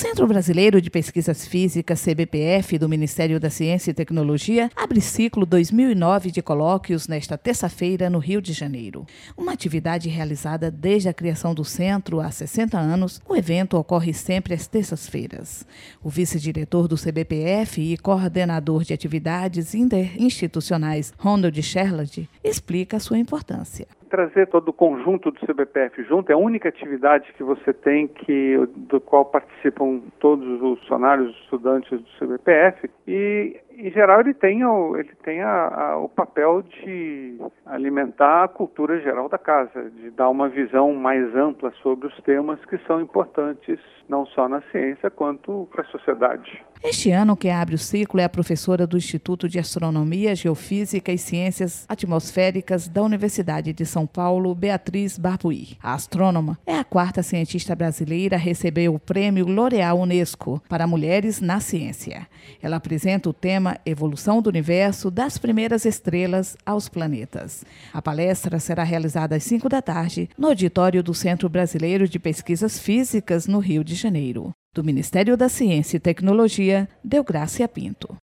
Centro Brasileiro de Pesquisas Físicas, CBPF, do Ministério da Ciência e Tecnologia, abre ciclo 2009 de colóquios nesta terça-feira no Rio de Janeiro. Uma atividade realizada desde a criação do centro há 60 anos, o evento ocorre sempre às terças-feiras. O vice-diretor do CBPF e coordenador de atividades interinstitucionais, Ronald Sherlad, explica a sua importância. Trazer todo o conjunto do CBPF junto é a única atividade que você tem do qual participam todos os funcionários, os estudantes do CBPF e, em geral, ele tem o papel de alimentar a cultura geral da casa, de dar uma visão mais ampla sobre os temas que são importantes não só na ciência quanto para a sociedade. Este ano, quem abre o ciclo é a professora do Instituto de Astronomia, Geofísica e Ciências Atmosféricas da Universidade de São Paulo, Beatriz Barbuí. A astrônoma é a quarta cientista brasileira a receber o Prêmio L'Oréal Unesco para Mulheres na Ciência. Ela apresenta o tema Evolução do Universo, das primeiras estrelas aos planetas. A palestra será realizada às 5 da tarde no auditório do Centro Brasileiro de Pesquisas Físicas, no Rio de Janeiro. Do Ministério da Ciência e Tecnologia, Deográcia Pinto.